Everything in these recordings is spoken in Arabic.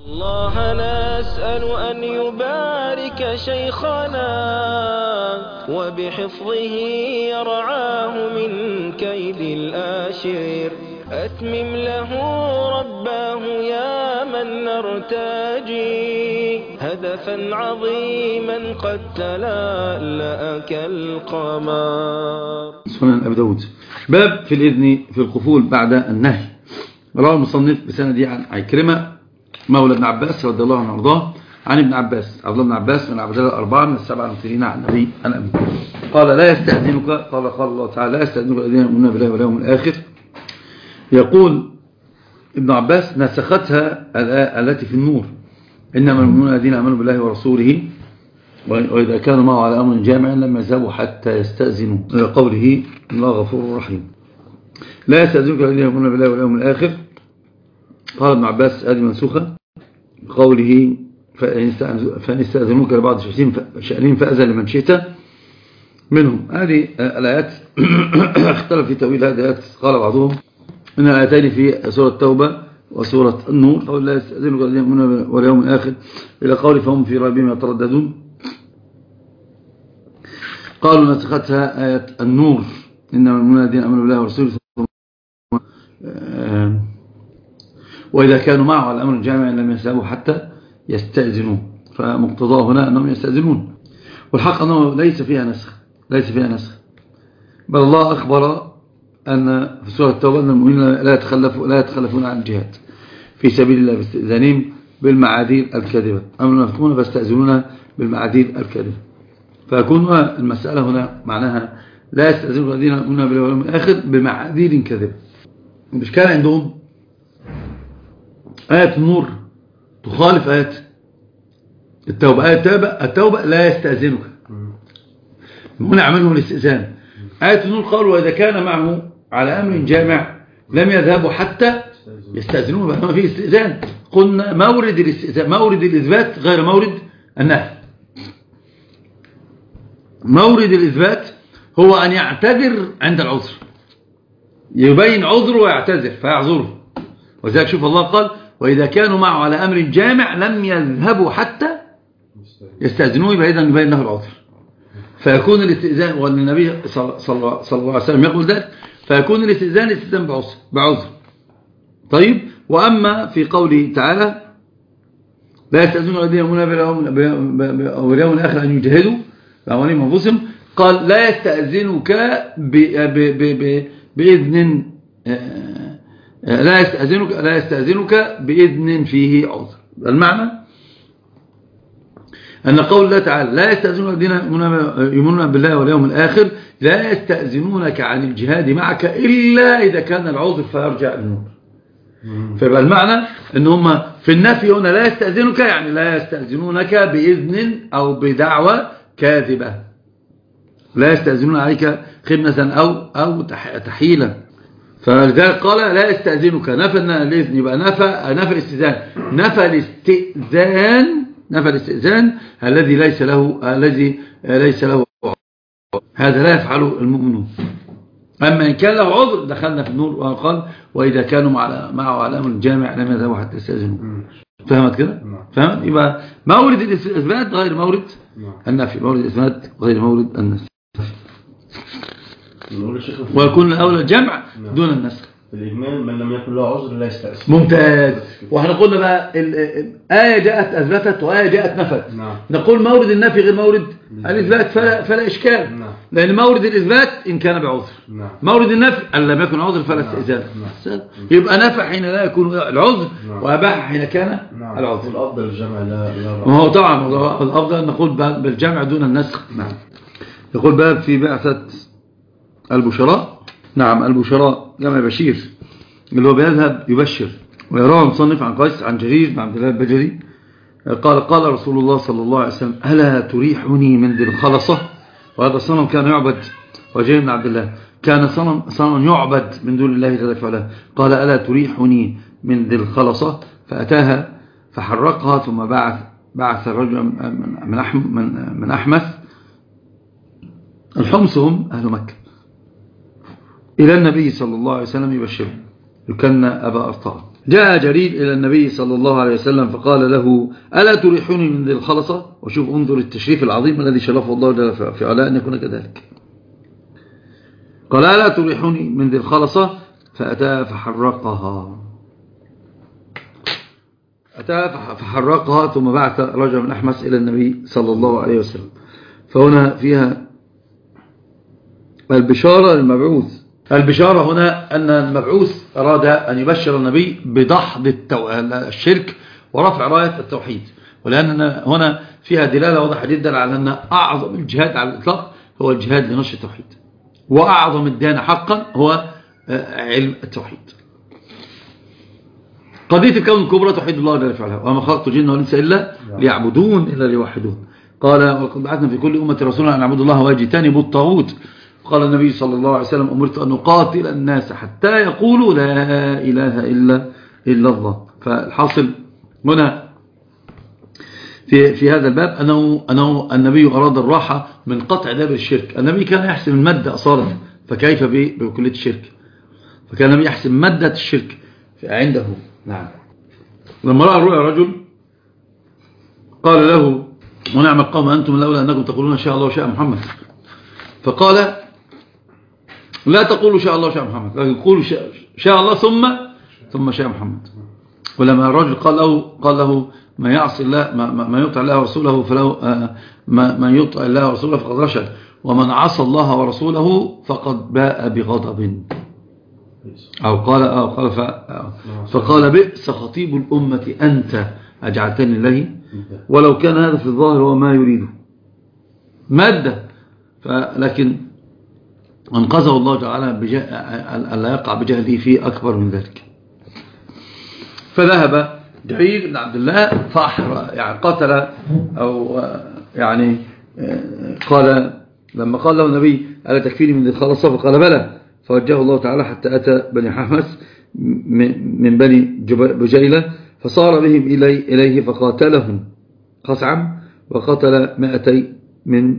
الله نسأل أن يبارك شيخنا وبحفظه يرعاه من كيد الآشر. أتمم له رباه يا من نرتجي هدفا عظيما قد تلألأ كالقمر. سنن أبي داود باب في الإذن في القفول بعد النهي. رواه المصنف بسندي عن عكرمة مولى ابن عباس رضي الله عنه وارضاه عن ابن عباس عبد الله بن عباس من عبد الله الأربعة من السبعة المكثرين عن النبي قال لا يستأذنك قال الله تعالى لا يستأذنك الذين يؤمنون بالله واليوم الآخر. يقول ابن عباس نسختها التي في النور إنما المؤمنون الذين آمنوا بالله ورسوله وإذا كانوا معه على أمر جامع لم يذهبوا حتى يستأذنوا قوله الله غفور رحيم. لا يستأذنك الذين يؤمنون بالله واليوم الآخر. قال ابن عباس هذه منسوخة قوله فإن استأذنوك لبعض شأنهم فأذن لمن شئت منهم. هذه الآيات اختلف في تأويل هذه الآيات. قال بعضهم إن الآيتين في سورة التوبة وسورة النور قول لا يستأذنك الذين يؤمنون واليوم الآخر إلى قول فهم في ريبهم يترددون. قالوا نسختها آية النور إنما المؤمنون الذين آمنوا بالله ورسوله وإذا كانوا معه على أمر جامع لم يذهبوا حتى يستأذنوا. فمقتضاه هنا أنهم يستأذنون والحق أنه ليس فيها نسخ بل الله أخبر أن في سورة التوبة أن المؤمنين لا يتخلفون عن الجهاد في سبيل الله باستئذانهم بالمعاذير الكاذبة أما المنافقون فاستأذنون بالمعاذير الكاذبة. فيكون المسألة هنا معناها لا يستأذنون الذين يؤمنون بالله واليوم الآخر بمعاذير كاذبة. مش كان عندهم آية النور تخالف آية التوبة. آية التوبة لا يستأذنك منع منهم الاستئذان. آية النور قالوا وإذا كان معه على أمر جامع لم يذهبوا حتى يستأذنون ما فيه استئذان. قلنا مورد الاستئذان مورد الإثبات غير مورد النهي. مورد الإثبات هو أن يعتذر عند العذر يبين عذره ويعتذر فيعذره. وذلك شوف الله قال وإذا كانوا معه على أمر جامع لم يذهبوا حتى يستأذنوه يبين له العذر فيكون الاستئذان والنبي صلى الله عليه وسلم يقول ذلك فيكون الاستئذان بعذر. طيب وأما في قوله تعالى لا يستأذنون الذين يؤمنون باليوم الآخر أن يجاهدوا بأموالهم وأنفسهم قال لا يستأذنك بإذن لا يستأذنك بإذن فيه عذر. المعنى أن قول الله تعالى لا يستأذنون الذين يؤمنون بالله واليوم الآخر لا يستأذنونك عن الجهاد معك إلا إذا كان العذر فيرجع النور. فيبقى المعنى أن هم في النفي هنا لا يستأذنك يعني لا يستأذنونك بإذن أو بدعوة كاذبة. لا يستأذنون عليك خدمة أو تحييلا. فلذلك قال لا يستأذنك نفى الإذن يبقى نفى الاستئذان نفى الاستئذان الذي ليس له هذا لا يفعله المؤمنون. أما إن كان له عذر دخلنا في النور وقال وإذا كانوا معه على أمر جامع لم يذهبوا حتى يستأذنوا. فهمت كده؟ فهمت؟ يبقى مورد الإثبات غير مورد النفي مورد الإثبات غير مورد النفي ويكون الأولى الجمع دون النسخ. الإجمال من لم يكن له عذر لا يستأذن. ممتاز. وإحنا قلنا بقى آية جاءت أثبتت وآية جاءت نفت. نقول مورد النفي غير مورد الإثبات فلا إشكال. لأن مورد الإثبات إن كان بعذر. مورد النفي أن لم يكن عذر فلا استئذان. يبقى نفى حين لا يكون العذر وأباح حين كان العذر. الأفضل الجمع لا ما هو طبعا الأفضل أن نقول بالجمع دون النسخ. يقول باب في بعثة البشراء. نعم البشراء جمع بشير اللي هو بيذهب يبشر. ويروى مصنف عن قيس عن جرير بن عبد الله البجلي قال رسول الله صلى الله عليه وسلم ألا تريحني من ذي الخلصة. وهذا الصنم كان يعبد وجرير بن عبد الله كان صنم يعبد من دون الله جل وعلا. قال ألا تريحني من ذي الخلصة فأتاها فحرقها ثم بعث الرجل من أحمث الحمص هم أهل مكة إلى النبي صلى الله عليه وسلم يبشره يكن أبا أرطاء جاء جرير إلى النبي صلى الله عليه وسلم فقال له ألا تريحني من ذي الخلصة؟ وشوف انظر التشريف العظيم الذي شرفه الله في علاء أن يكون كذلك. قال ألا تريحني من ذي الخلصة؟ فأتى فحرقها ثم بعث رجل من أحمس إلى النبي صلى الله عليه وسلم. فهنا فيها البشارة للمبعوث. البشارة هنا أن المبعوث أراد أن يبشر النبي بدحض الشرك ورفع راية التوحيد، ولأن هنا فيها دلالة واضحة جدا على أن أعظم الجهاد على الإطلاق هو الجهاد لنشر التوحيد، وأعظم الدين حقا هو علم التوحيد. قضية الكون الكبرى توحيد الله جل وعلا، وما خلقت الجن والإنس إلا ليعبدون إلا ليوحدون. قال ولقد بعثنا في كل أمة رسولا أن يعبدوا الله واجتنبوا الطاغوت. قال النبي صلى الله عليه وسلم أمرت أن أقاتل الناس حتى يقولوا لا إله إلا الله. فالحاصل هنا في هذا الباب أنه النبي أراد الراحة من قطع دابر الشرك. النبي كان يحسب المادة أصالة، فكيف بكلية الشرك؟ فكان النبي يحسب مادة الشرك عنده. نعم. لما رأى الرؤيا رجل قال له ونعم القوم أنتم لولا أنكم تقولون شاء الله وشاء محمد. فقال لا تقولوا شاء الله وشاء محمد، لكن قولوا شاء الله ثم شاء محمد. ولما الرجل قال له ما يعصي الله ما يطع الله ورسوله فلو من يطع الله ورسوله فقد رشد، ومن عصى الله ورسوله فقد باء بغضب. فقال بئس خطيب الأمة أنت أجعلتني له، ولو كان هذا في الظاهر هو ما يريده مادة، لكن انقذه الله تعالى ألا يقع بجهله فيه أكبر من ذلك. فذهب جرير بن عبد الله يعني قتل أو يعني قال لما قال له النبي ألا تكفيني من ذي الخلصة؟ فقال بلى. فوجهه الله تعالى حتى أتى بني حمس من بني بجيلة، فصار بهم إليه فقاتلهم خصعم، وقتل 200 من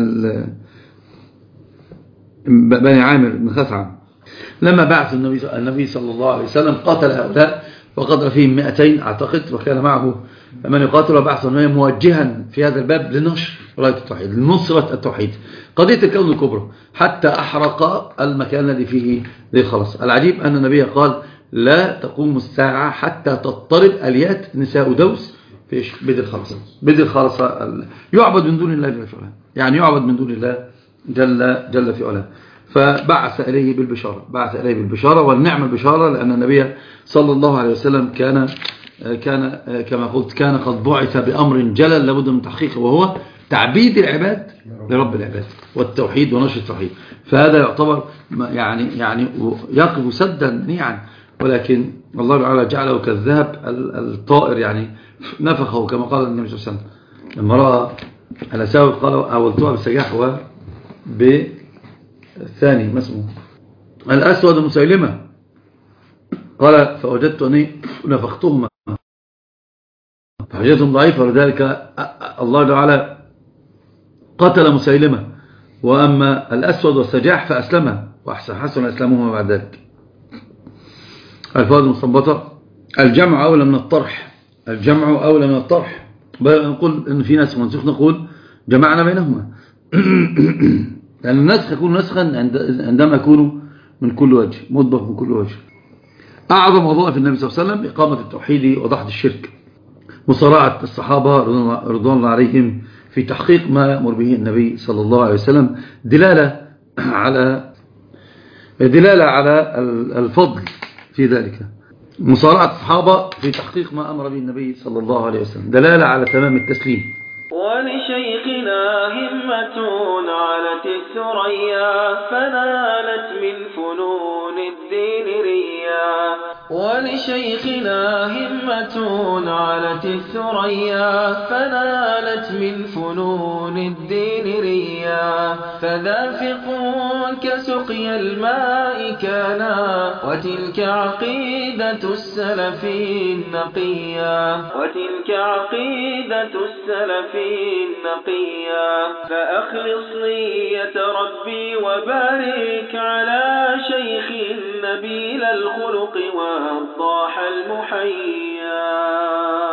بني عامر بن خصعم. لما بعث النبي صلى الله عليه وسلم قاتل هؤلاء وقتل فيهم 200 أعتقد، وكان معه من يقاتل، وبعث النبي موجها في هذا الباب لنشر راية التوحيد، لنصرة التوحيد، قضية الكون الكبرى، حتى أحرق المكان الذي فيه ذي الخلص. العجيب أن النبي قال لا تقوم الساعة حتى تضطرب أليات نساء دوس في بذي الخلص. بذي الخلص يعبد من دون الله جل في علاه، يعني يعبد من دون الله جل في علاه. فبعث إليه بالبشارة، والنعم البشارة، لأن النبي صلى الله عليه وسلم كان كما قلت كان قد بعث بأمر جلل لابد من تحقيقه، وهو تعبيد العباد لرب العباد والتوحيد ونشر التوحيد. فهذا يعتبر يعني يقف سدا منيعا، ولكن الله تعالى جعله كالذهب الطائر، يعني نفخه كما قال النبي صلى الله عليه وسلم لما رأى الأساوي قال أولتها بالسجاح وبالثاني ما اسمه الأسود مسيلمة، قال فوجدت أني نفختهما فحجتهم ضعيفة، ولذلك الله تعالى قتل مسيلمة. وأما الأسود والسجاح فأسلمه وحسن أسلامهما بعد ذلك. الفوائد المستنبطة: الجمع أولى من الطرح، بل نقول إن في نسخ منسوخ نقول جمعنا بينهما لأن النسخ يكون نسخا عندما يكون من كل وجه، مطبق من كل وجه. أعظم وظائف النبي صلى الله عليه وسلم إقامة التوحيد ودحض الشرك، مصارعة الصحابة رضوان الله عليهم في تحقيق ما يأمر به النبي صلى الله عليه وسلم، دلالة على الفضل في ذلك. مصارعة الصحابة في تحقيق ما أمر به النبي صلى الله عليه وسلم دلالة على تمام التسليم. ولشيخنا همة علت الثريا فنالت من فنون الدين ريا، ولشيخنا همة علت الثريا فنالت من فنون الدين ريا، فذافق كسقي الماء كانا وتلك عقيدة السلف النقيا، فأخلص نية ربي وبارك على شيخ نبيل الخلق وضاح المحيا.